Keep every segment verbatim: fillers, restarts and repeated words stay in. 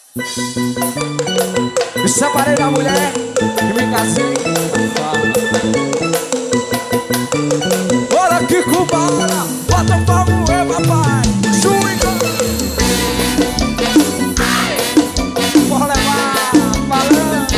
Me separei da mulher e me casei. Olha que cubana, bota pra moer, papai. Chuica. Bora levar, falando.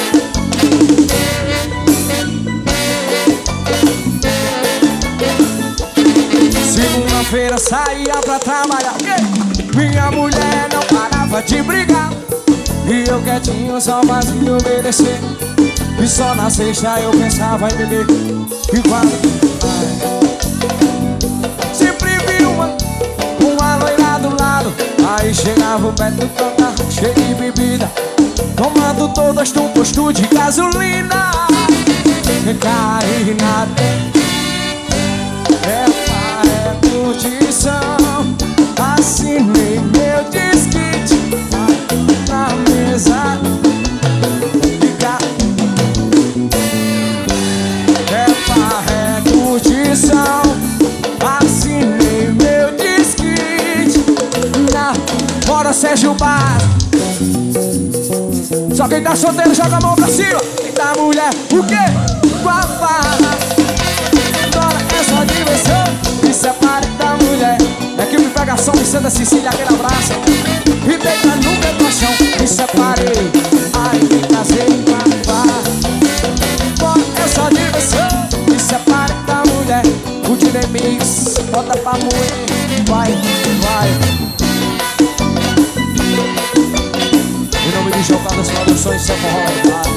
Segunda-feira saía pra trabalhar. Minha mulher não parava de brigar e eu quietinho só fazia obedecer. E só na sexta eu pensava em beber. E quando ai, sempre vi uma, uma loira do lado. Aí chegava o perto do carro cheio de bebida, tomando todas no posto de gasolina. Caí na ela é curtição. Assinei meu disquete na mesa. Ela é curtição. Assinei meu disquete na... Bora, Sérgio Bar. Só quem tá solteiro joga a mão pra cima. Quem tá mulher, o quê? Guapa. Agora é só diversão. Me separe da mulher. Equipe pega São Vicente da Sicília, aquele abraço. E deita no meu colchão. Me separei, ai me casei com a vara. Bora, é só diversão. Me separe da mulher. O Dinemix, bota pra moer. Vai, vai. Em nome de Jogada das Produções, seu forró levado.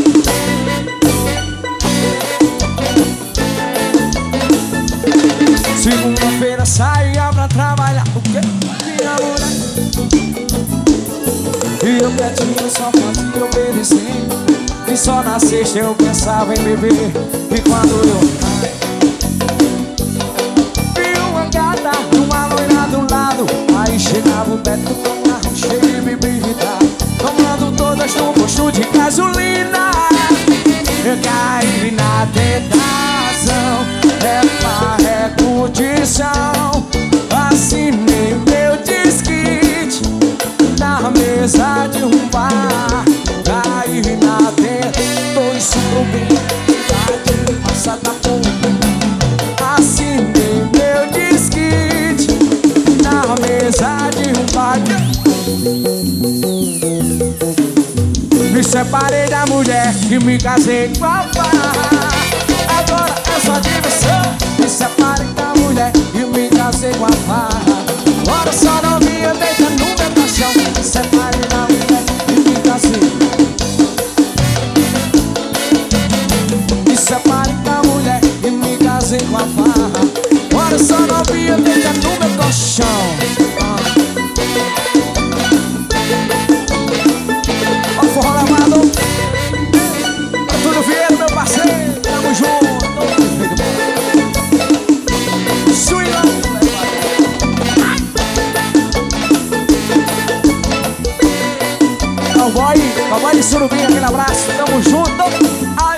Segunda-feira saía pra trabalhar. O quê? Minha mulher. E eu quietinho só fazia obedecer. E só na sexta eu pensava em beber. E quando eu ai, vi uma gata, uma loira do lado. Aí chegava o Beto com um carro cheio de bebida, tomando todas no posto de gasolina. Eu caí na tentação. Ela é curtição. Assinei meu disquete na mesa de um bar. Caí na tentação. Tô isso pro bem, passa da ponta. Assinei meu disquete na mesa de um bar. Me separei da mulher e me casei com a farra. Agora é só diversão. Me separei da mulher e me casei com a farra. Agora só novinha deita no meu colchão. Me separei da mulher e me casei. Me separei da mulher e me casei com a farra. Agora só novinha deita no meu colchão. Forró levado. Antônio Vieira, meu parceiro. Tamo junto. Suíla. Cowboy, cowboy de Surubim, aquele abraço. Tamo junto.